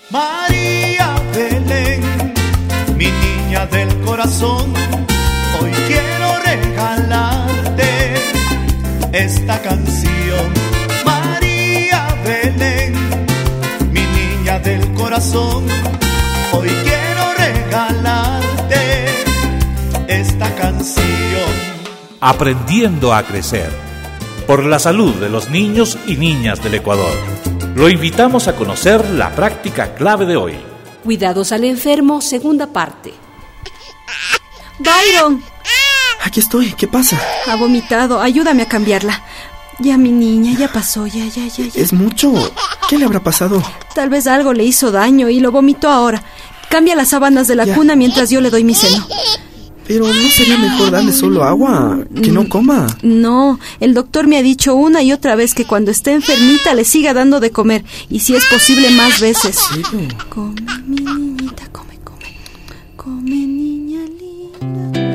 María Belén, mi niña del corazón, hoy quiero regalarte esta canción. María Belén, mi niña del corazón, hoy quiero regalarte esta canción. Aprendiendo a crecer, por la salud de los niños y niñas del Ecuador. Lo invitamos a conocer la práctica clave de hoy. Cuidados al enfermo, segunda parte. ¡Byron! Aquí estoy, ¿qué pasa? Ha vomitado, ayúdame a cambiarla. Ya, mi niña, ya pasó, ya. ¿Es mucho? ¿Qué le habrá pasado? Tal vez algo le hizo daño y lo vomitó ahora. Cambia las sábanas de la cuna mientras yo le doy mi seno. Pero ¿no sería mejor darle solo agua? Que no coma. No, el doctor me ha dicho una y otra vez que cuando esté enfermita le siga dando de comer. Y si es posible, más veces. ¿Sí? Come, mi niñita, come. Come, niña linda.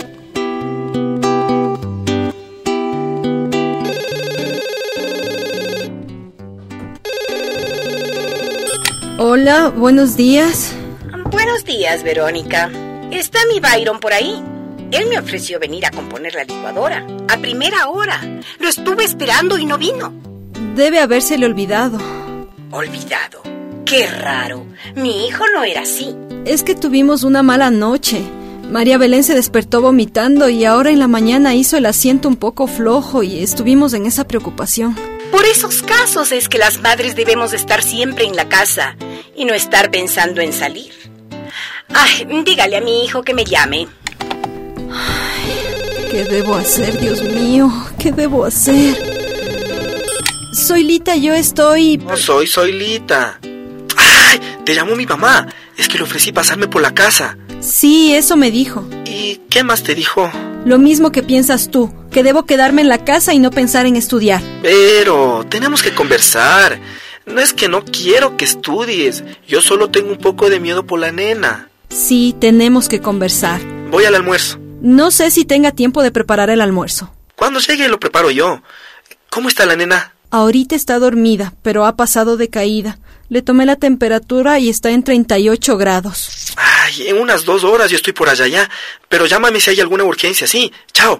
Hola, buenos días. Buenos días, Verónica. ¿Está mi Byron por ahí? Él me ofreció venir a componer la licuadora a primera hora. Lo estuve esperando y no vino. Debe habérsele olvidado. ¿Olvidado? ¡Qué raro! Mi hijo no era así. Es que tuvimos una mala noche. María Belén se despertó vomitando y ahora en la mañana hizo el asiento un poco flojo y estuvimos en esa preocupación. Por esos casos es que las madres debemos estar siempre en la casa y no estar pensando en salir. Ay, dígale a mi hijo que me llame. ¿Qué debo hacer, Dios mío? ¿Qué debo hacer? Soy Lita, yo estoy... No soy Lita. ¡Ay! Te llamó mi mamá. Es que le ofrecí pasarme por la casa. Sí, eso me dijo. ¿Y qué más te dijo? Lo mismo que piensas tú, que debo quedarme en la casa y no pensar en estudiar. Pero tenemos que conversar. No es que no quiero que estudies. Yo solo tengo un poco de miedo por la nena. Sí, tenemos que conversar. Voy al almuerzo. No sé si tenga tiempo de preparar el almuerzo. Cuando llegue lo preparo yo. ¿Cómo está la nena? Ahorita está dormida, pero ha pasado de caída. Le tomé la temperatura y está en 38 grados. Ay, en unas 2 horas yo estoy por allá ya. Pero llámame si hay alguna urgencia, sí. Chao.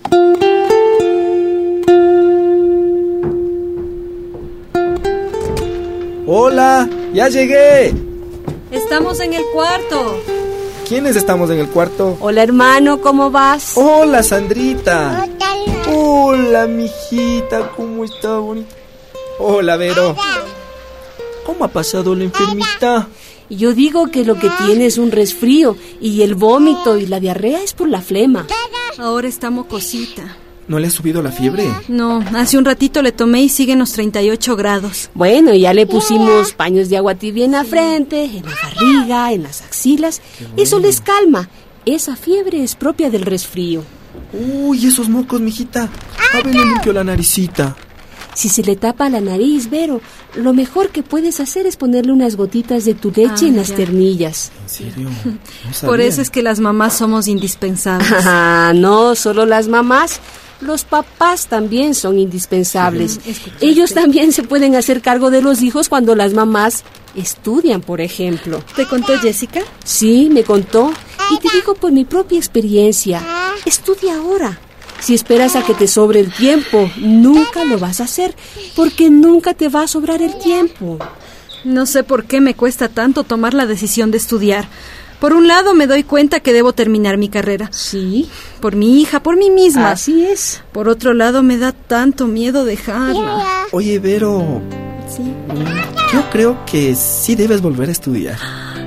Hola, ya llegué. Estamos en el cuarto. ¿Quiénes estamos en el cuarto? Hola, hermano, ¿cómo vas? Hola, Sandrita. Hola, mijita, ¿cómo está, bonita? Hola, Vero. ¿Cómo ha pasado la enfermita? Yo digo que lo que tiene es un resfrío y el vómito y la diarrea es por la flema. Ahora está mocosita. ¿No le ha subido la fiebre? No, hace un ratito le tomé y sigue en los 38 grados. Bueno, ya le pusimos paños de agua tibia en la frente, en la barriga, en las axilas. Eso les calma. Esa fiebre es propia del resfrío. Uy, esos mocos, mijita. A ver, le limpio la naricita. Si se le tapa la nariz, Vero, lo mejor que puedes hacer es ponerle unas gotitas de tu leche en las ternillas. ¿En serio? No sabía. Por eso es que las mamás somos indispensables. No, solo las mamás. Los papás también son indispensables. Ellos también se pueden hacer cargo de los hijos cuando las mamás estudian, por ejemplo. ¿Te contó Jessica? Sí, me contó. Y te digo por mi propia experiencia. Estudia ahora. Si esperas a que te sobre el tiempo, nunca lo vas a hacer, porque nunca te va a sobrar el tiempo. No sé por qué me cuesta tanto tomar la decisión de estudiar. Por un lado me doy cuenta que debo terminar mi carrera. Sí. Por mi hija, por mí misma. Así es. Por otro lado me da tanto miedo dejarla. Oye, Vero. Sí. Yo creo que sí debes volver a estudiar.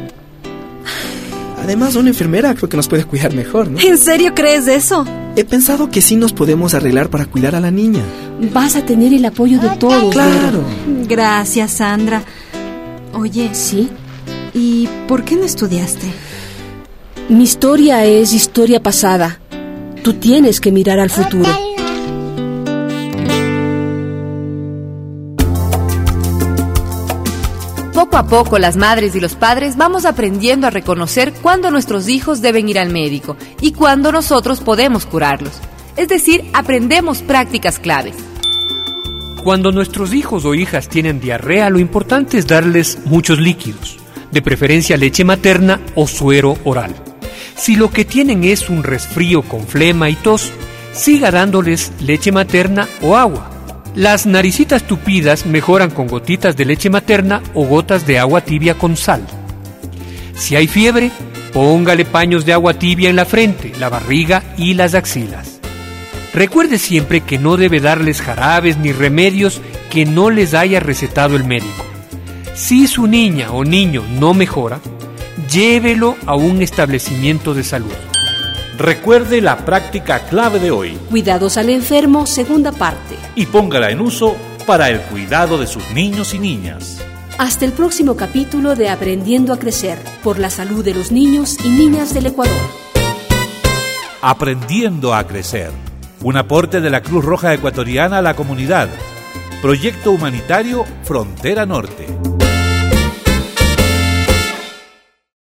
Además, una enfermera creo que nos puede cuidar mejor, ¿no? ¿En serio crees eso? He pensado que sí nos podemos arreglar para cuidar a la niña. Vas a tener el apoyo de todos. Claro. Vero. Gracias, Sandra. Oye, ¿Sí? ¿y por qué no estudiaste? Mi historia es historia pasada. Tú tienes que mirar al futuro. Poco a poco las madres y los padres vamos aprendiendo a reconocer cuándo nuestros hijos deben ir al médico y cuándo nosotros podemos curarlos. Es decir, aprendemos prácticas claves. Cuando nuestros hijos o hijas tienen diarrea, lo importante es darles muchos líquidos. de preferencia leche materna o suero oral. Si lo que tienen es un resfrío con flema y tos, siga dándoles leche materna o agua. Las naricitas tupidas mejoran con gotitas de leche materna o gotas de agua tibia con sal. Si hay fiebre, póngale paños de agua tibia en la frente, la barriga y las axilas. Recuerde siempre que no debe darles jarabes ni remedios que no les haya recetado el médico. Si su niña o niño no mejora, llévelo a un establecimiento de salud. Recuerde la práctica clave de hoy. Cuidados al enfermo, segunda parte. Y póngala en uso para el cuidado de sus niños y niñas. Hasta el próximo capítulo de Aprendiendo a Crecer, por la salud de los niños y niñas del Ecuador. Aprendiendo a Crecer. Un aporte de la Cruz Roja Ecuatoriana a la comunidad. Proyecto humanitario Frontera Norte.